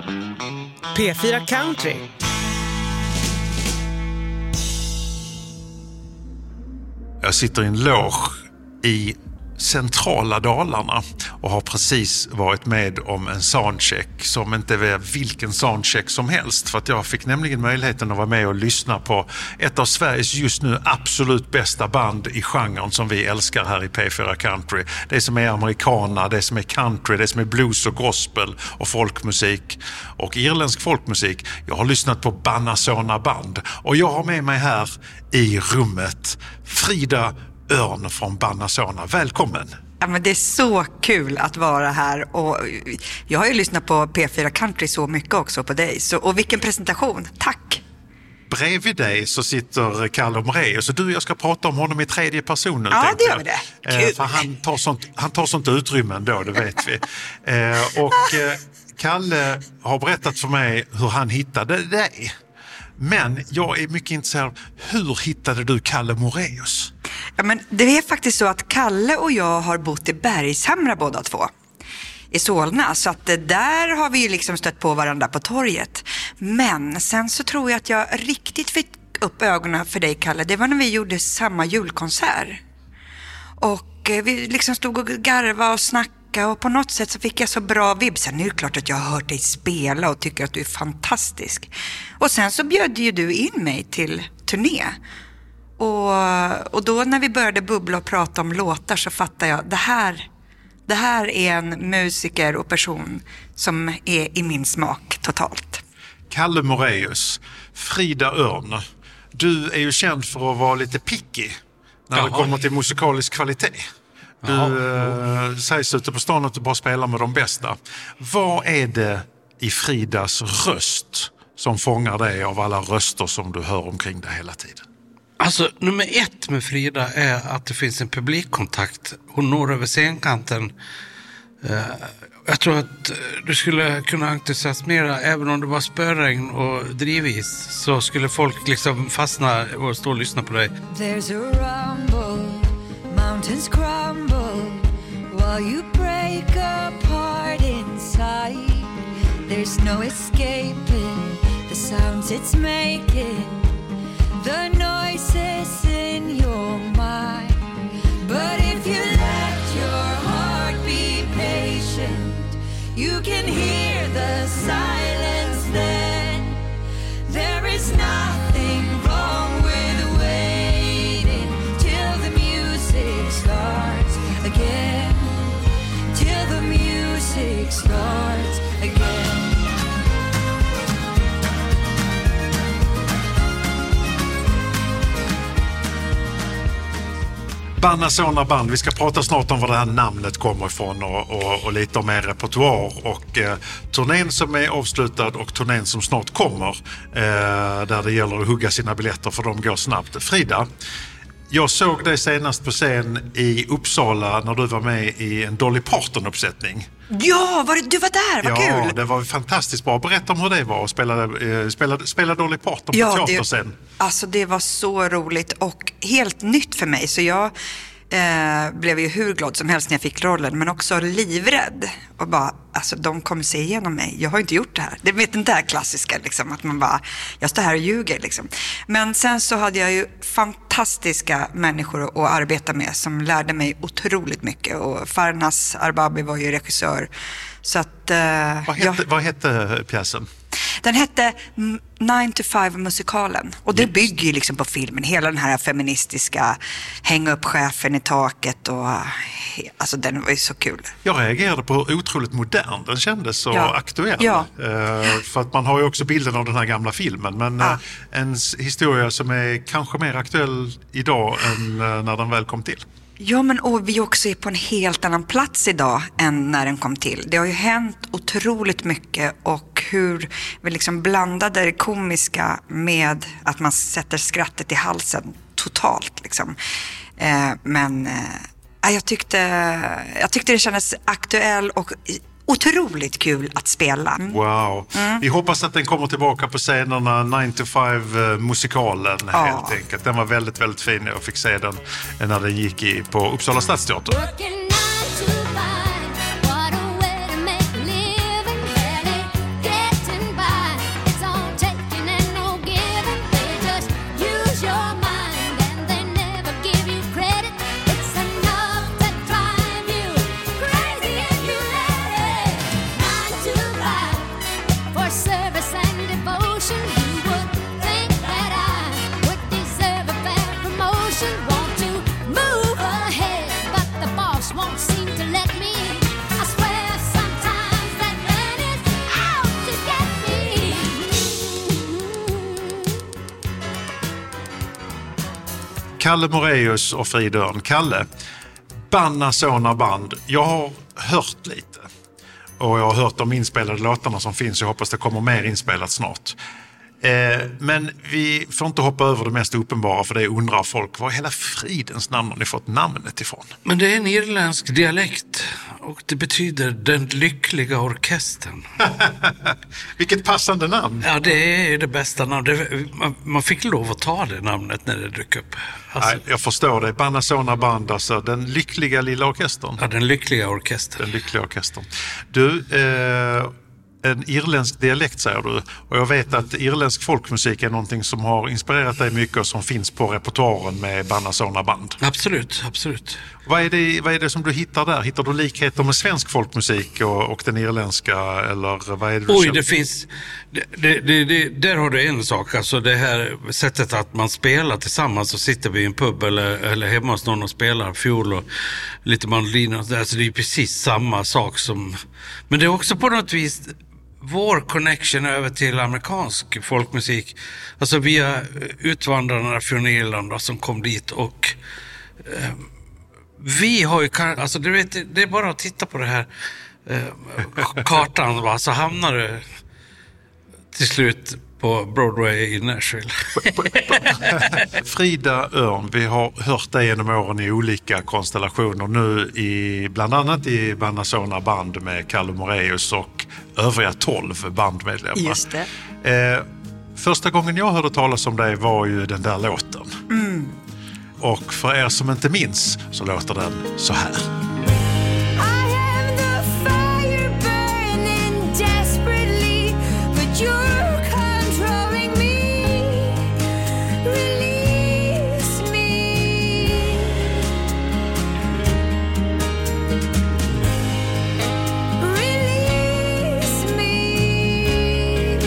P4 Country. Jag sitter i en loge i centrala Dalarna och har precis varit med om en soundcheck som inte är vilken soundcheck som helst, för att jag fick nämligen möjligheten att vara med och lyssna på ett av Sveriges just nu absolut bästa band i genren som vi älskar här i P4 Country. Det som är americana, det som är country, det som är blues och gospel och folkmusik och irländsk folkmusik. Jag har lyssnat på Banasona Band och jag har med mig här i rummet Frida Örn från Banasona. Välkommen! Ja, men det är så kul att vara här, och jag har ju lyssnat på P4 Country så mycket också på dig. Och vilken presentation, tack! Bredvid dig så sitter Kalle Moraeus och du och jag ska prata om honom i tredje person nu. Ja, det gör vi det. Kul! För han tar sånt utrymme ändå, det vet vi. Kalle har berättat för mig hur han hittade dig. Men jag är mycket intresserad av, hur hittade du Kalle Moraeus? Ja, men det är faktiskt så att Kalle och jag har bott i Bergshamra båda två, i Solna. Så att där har vi ju liksom stött på varandra på torget. Men sen så tror jag att jag riktigt fick upp ögonen för dig, Kalle. Det var när vi gjorde samma julkonsert. Och vi liksom stod och garvade och snackade. Och på något sätt så fick jag så bra vibs. Sen är det klart att jag har hört dig spela och tycker att du är fantastisk. Och sen så bjöd ju du in mig till turné. Och då när vi började bubbla och prata om låtar så fattade jag, det här är en musiker och person som är i min smak totalt. Kalle Moraeus, Frida Örn. Du är ju känd för att vara lite picky när det kommer till musikalisk kvalitet. Du sägs ute på stan att du bara spelar med de bästa. Vad är det i Fridas röst som fångar dig av alla röster som du hör omkring dig hela tiden? Alltså, nummer 1 med Frida är att det finns en publikkontakt. Hon når över scenkanten. Jag tror att du skulle kunna entusiasmera, även om det var spöregn och drivis, så skulle folk liksom fastna och stå och lyssna på dig. There's a rumble, mountains crumble, while you break apart inside. There's no escaping the sounds it's making, the noises in your mind. But if you let your heart be patient, you can hear the silence then. There is nothing wrong with waiting till the music starts again, till the music starts again. Banasona Band, vi ska prata snart om var det här namnet kommer ifrån och lite om er repertoar och turnén som är avslutad och turnén som snart kommer, där det gäller att hugga sina biljetter för de går snabbt. Frida, jag såg dig senast på scen i Uppsala när du var med i en Dolly Parton-uppsättning. Ja, du var där, vad kul! Ja, det var fantastiskt bra. Berätta om hur det var att spela Dolly Parton på teaterscen. Alltså det var så roligt och helt nytt för mig, så jag blev ju hur glad som helst när jag fick rollen, men också livrädd och bara, alltså de kommer se igenom mig, jag har inte gjort det här. Det vet inte det här klassiska liksom, att man bara, jag står här och ljuger liksom. Men sen så hade jag ju fantastiska människor att arbeta med som lärde mig otroligt mycket, och Farnas Arbabi var ju regissör. Så att vad hette pjäsen? Den hette 9 to 5 musikalen, och det bygger ju liksom på filmen, hela den här feministiska hänga upp chefen i taket, och alltså den var ju så kul. Jag reagerade på hur otroligt modern den kändes, så aktuell. Ja. För att man har ju också bilden av den här gamla filmen, men en historia som är kanske mer aktuell idag än när den väl kom till. Ja, men och vi också är på en helt annan plats idag än när den kom till. Det har ju hänt otroligt mycket, och hur vi liksom blandade det komiska med att man sätter skrattet i halsen totalt liksom. Jag tyckte det kändes aktuell och otroligt kul att spela. Wow. Vi hoppas att den kommer tillbaka på scenerna, 9 to 5 musikalen helt enkelt. Den var väldigt, väldigt fin. Jag fick se den när den gick på Uppsala Stadsteater. Working 9 to 5, what a way to make a living, barely get Kalle Moraeus och Frida Örn. Kalle, Banna såna band. Jag har hört lite. Och jag har hört de inspelade låtarna som finns. Jag hoppas det kommer mer inspelat snart. Men vi får inte hoppa över det mest uppenbara, för det undrar folk. Var hela fridens namn har ni fått namnet ifrån? Men det är en irländsk dialekt och det betyder den lyckliga orkestern. Vilket passande namn. Ja, det är det bästa namnet. Man fick lov att ta det namnet när det dök upp. Alltså, Nej, jag förstår det. Banna såna band, alltså den lyckliga lilla orkestern. ja, den lyckliga orkestern. Den lyckliga orkestern. Du, en irländsk dialekt säger du. Och jag vet att irländsk folkmusik är någonting som har inspirerat dig mycket och som finns på repertoaren med Banna såna band. Absolut, absolut. Vad är det som du hittar där? Hittar du likheter med svensk folkmusik och den irländska? Eller vad är det du Oj, känner? det finns... där har du en sak. Alltså det här sättet att man spelar tillsammans och sitter vid en pub eller hemma hos någon och spelar fiol och lite mandolin och där. Så det är precis samma sak som... Men det är också på något vis vår connection över till amerikansk folkmusik. Alltså via utvandrarna från Irland då, som kom dit och... vi har ju, alltså du vet, det är bara att titta på det här kartan, va? Så hamnar du till slut på Broadway i Nashville. Frida Örn, vi har hört dig genom åren i olika konstellationer. Nu bland annat i Banna såna band med Kalle Moraeus och övriga 12 bandmedlemmar. Just det. Första gången jag hörde talas om dig var ju den där låten. Och för er som inte minns så låter den så här. I have the fire burning desperately, but you're controlling me. Release me. Release me.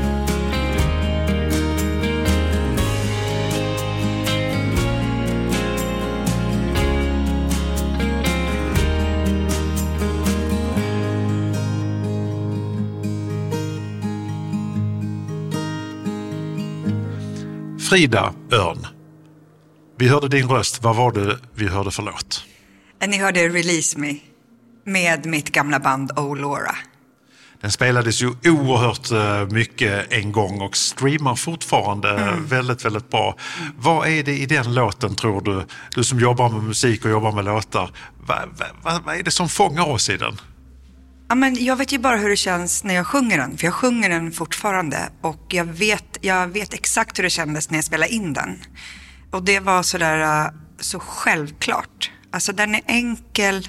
Frida Örn, vi hörde din röst. Vad var det vi hörde för låt? Ni hörde Release Me med mitt gamla band Oh Laura. Den spelades ju oerhört mycket en gång och streamar fortfarande väldigt, väldigt bra. Vad är det i den låten, tror du? Du som jobbar med musik och jobbar med låtar. Vad är det som fångar oss i den? Ja, men jag vet ju bara hur det känns när jag sjunger den. För jag sjunger den fortfarande. Och jag vet exakt hur det kändes när jag spelade in den. Och det var sådär så självklart. Alltså den är enkel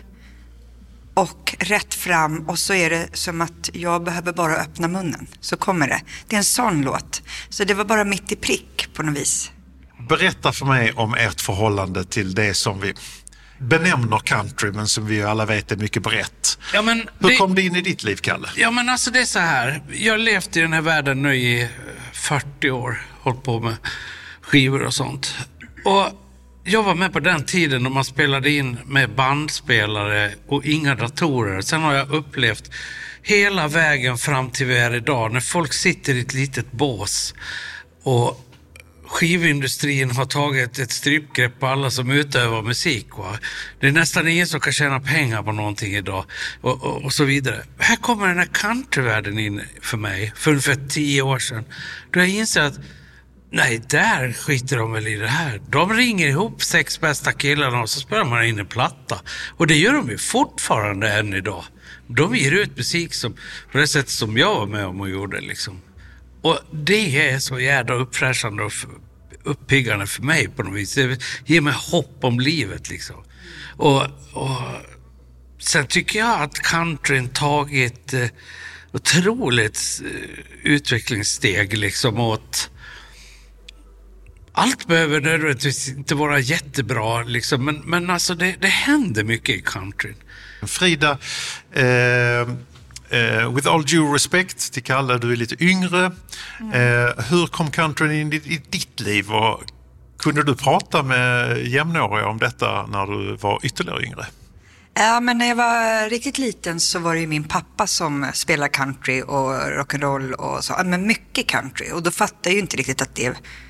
och rätt fram. Och så är det som att jag behöver bara öppna munnen. Så kommer det. Det är en sån låt. Så det var bara mitt i prick på något vis. Berätta för mig om ert förhållande till det som vi benämner country, men som vi alla vet är mycket brett. Ja, men Hur kom det in i ditt liv, Kalle? Ja, men alltså det är så här. Jag har levt i den här världen nu i 40 år. Hållit på med skivor och sånt. Och jag var med på den tiden när man spelade in med bandspelare och inga datorer. Sen har jag upplevt hela vägen fram till vi är idag, när folk sitter i ett litet bås och skivindustrin har tagit ett strypgrepp på alla som utövar musik. Va? Det är nästan ingen som kan tjäna pengar på någonting idag och så vidare. Här kommer den här countryvärlden in för mig för ungefär 10 år sedan. Då jag inser att nej, där skiter de väl i det här. De ringer ihop 6 bästa killarna och så spelar man in en platta. Och det gör de ju fortfarande än idag. De ger ut musik som, på det sättet som jag var med om och gjorde liksom. Och det är så jävla uppfräschande och uppiggande för mig på något vis. Det ger mig hopp om livet liksom. Och sen tycker jag att countryn tagit otroligt utvecklingssteg liksom åt... Allt behöver nödvändigtvis inte vara jättebra liksom, men alltså det händer mycket i countryn. Frida, with all due respect till Kalle, du är lite yngre. Hur kom countryn in i ditt liv? Och kunde du prata med jämnåriga om detta när du var ytterligare yngre? Ja, men när jag var riktigt liten så var det ju min pappa som spelade country och rock'n'roll och så. Men mycket country. Och då fattade jag ju inte riktigt att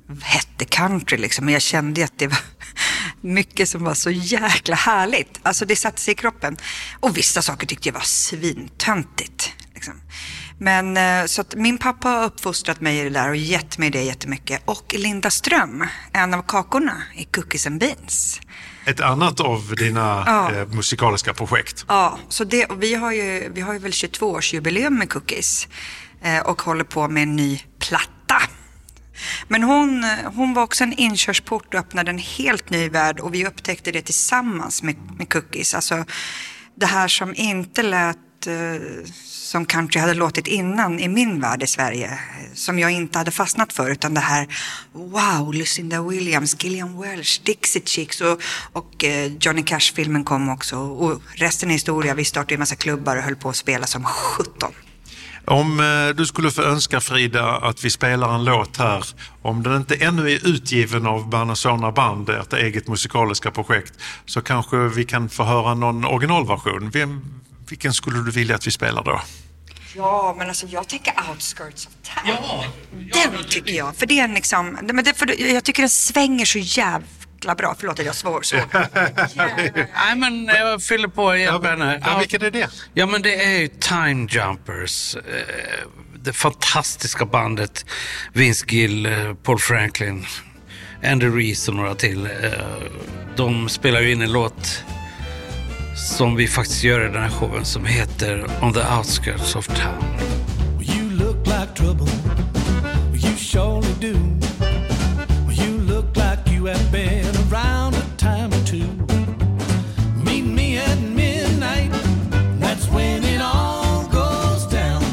hette country liksom. Men jag kände att det var mycket som var så jäkla härligt. Alltså det satte sig i kroppen. Och vissa saker tyckte jag var svintöntigt. Liksom. Men så att min pappa har uppfostrat mig i det där och gett mig det jättemycket. Och Linda Ström, en av kakorna i Cookies and Beans. Ett annat av dina musikaliska projekt. Ja, så det, och vi har ju väl 22-årsjubileum med Cookies. Och håller på med en ny platta. Men hon var också en inkörsport och öppnade en helt ny värld. Och vi upptäckte det tillsammans med Cookies. Alltså det här som inte lät som country hade låtit innan i min värld i Sverige. Som jag inte hade fastnat för. Utan det här, wow, Lucinda Williams, Gillian Welch, Dixie Chicks och Johnny Cash-filmen kom också. Och resten är historia. Vi startade en massa klubbar och höll på att spela som 17. Om du skulle få önska, Frida, att vi spelar en låt här, om den inte ännu är utgiven av Bernasona Band, ett eget musikaliska projekt, så kanske vi kan få höra någon originalversion. Vilken skulle du vilja att vi spelar då? Ja, men alltså jag tänker Outskirts of Town. Ja, den tycker jag. För det är liksom, jag tycker den svänger så jävla bra. Förlåt att jag svår så. Nej, men jag fyller på igen här. Ja, vilken är det? Ja, men det är ju Time Jumpers. Det fantastiska bandet. Vince Gill, Paul Franklin, Andy Reese och några till. De spelar ju in en låt som vi faktiskt gör i den här showen som heter On the Outskirts of Town. You look like trouble, you surely do. You look like you have been around a time or two. Meet me at midnight, that's when it all goes down.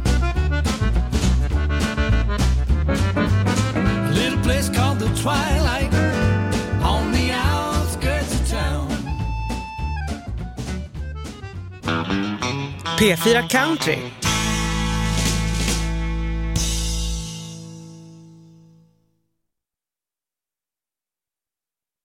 A little place called the Twilight, on the outskirts of town. P4 Country